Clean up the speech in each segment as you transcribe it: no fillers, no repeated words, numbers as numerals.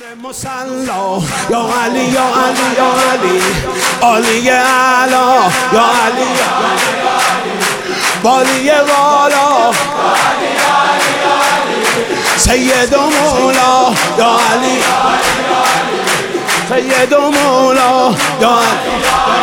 مصلا یا علی یا علی یا علی علی اعلا یا علی والی والا سید و مولا یا علی سید و مولا یا علی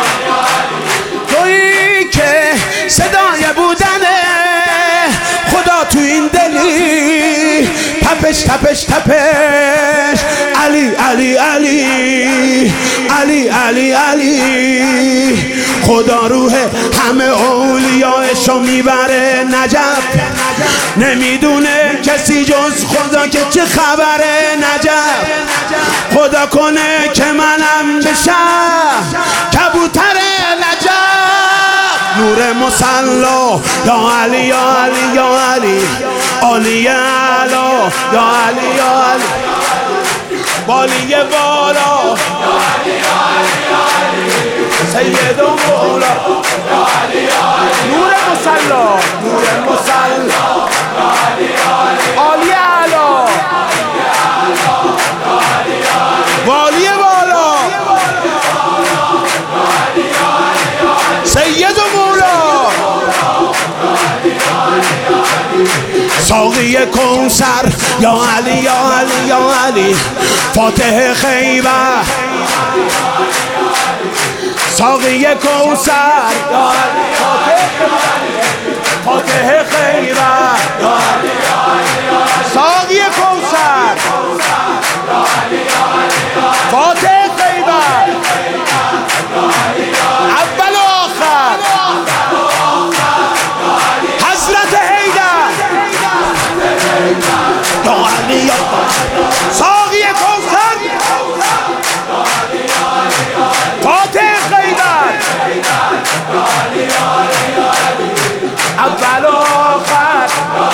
تویی که صدای بودنه خدا تو این دلی تپش تپش تپش علی علی علی علی علی علی خدا روح همه اولیاءشو میبره نجف نمیدونه کسی جز خدا که چه خبره نجف خدا کنه که منم بشم کبوتر نجف نور مصلا یا علی یا علی یا علی علی اعلا یا علی یا علی والی والا سید و مولا نور مصلا نور مصلا علی اعلا والی والا سید و مولا ساقی کوثر یا علی یا علی یا علی فاتح خیبر ساقی کوثر یا علی فاتح خیبر ساقی کوثر فاتح خیبر اول و آخر حضرت حیدر یا علی ساقی کوثر فاتح خیبر اول و آخر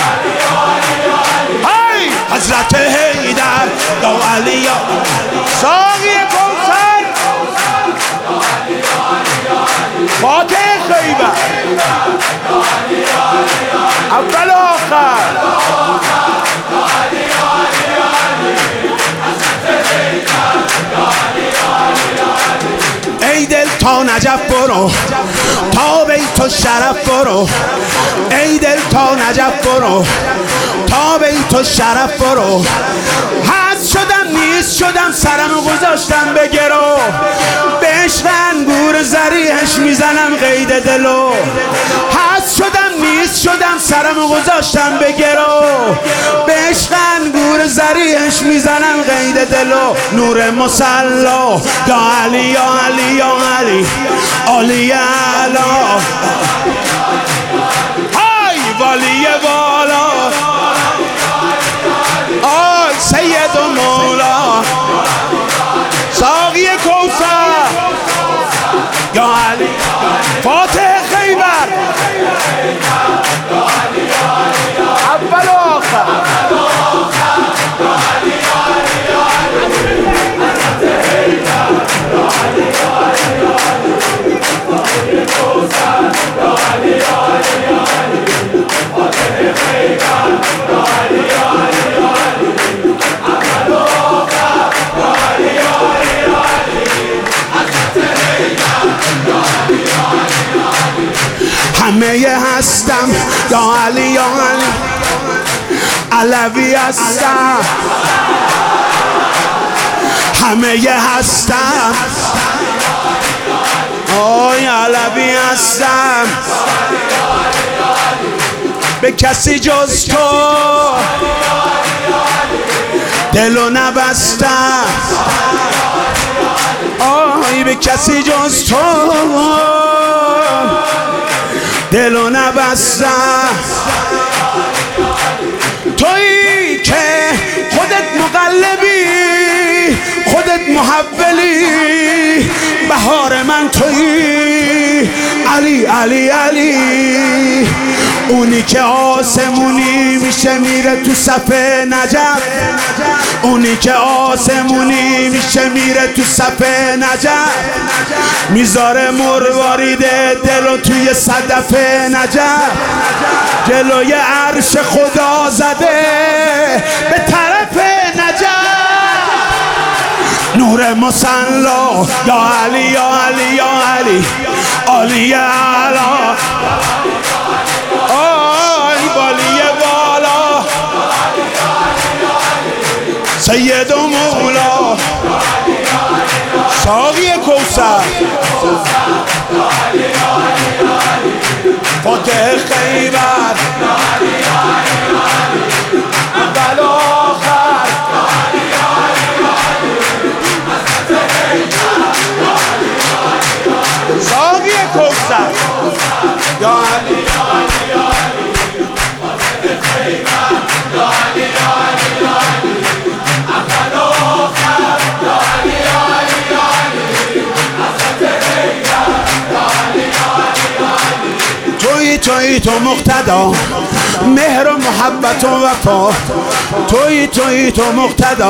هی حضرت حیدر یا علی ساقی کوثر فاتح خیبر اول و آخر ای دل تا نجف برو تا بیت الشرف برو ای دل تا نجف برو تا بیت الشرف برو هست شدم نیست شدم سرم گذاشتم به گرو به عشق انگور زریحش میزنم قید دلو هست شدم نیست شدم سرم گذاشتم به گرو به عشق انگور زریحش میزنم قید دلو نور مصلا یا علی یا علی یا علی علی اعلا های والی والا آی سید و مولا ساقی کوثر یا علی فاتح خیبر اول و آخر همه هستم یا علی یا علی علوی هستم همه هستم آی علوی هستم به کسی جز تو دلو نبستم آی به کسی جز تو دلو نبستم تویی که خودت مقلبی خودت محولی بهار من تویی علی علی علی اونی که آسمونی میشه میره تو صف نجف اونی که آسمونی میشه میره تو صف نجف میذاره مروارید دلو توی صدف نجف جلوی عرش خدا زده به طرف نجف نور مصلا یا علی یا علی یا علی علی علا آی بالی بالا سید و مولا ساقی کوثر فاتح خیبر اول آخر ساقی کوثر یا علی یا علی یا علی فاتح خیبر یا علی یا علی یا علی اول آخر یا علی یا علی یا علی فاتح خیبر یا علی یا علی یا علی تویی تو مقتدا مهر و محبت و وفا تویی تو مقتدا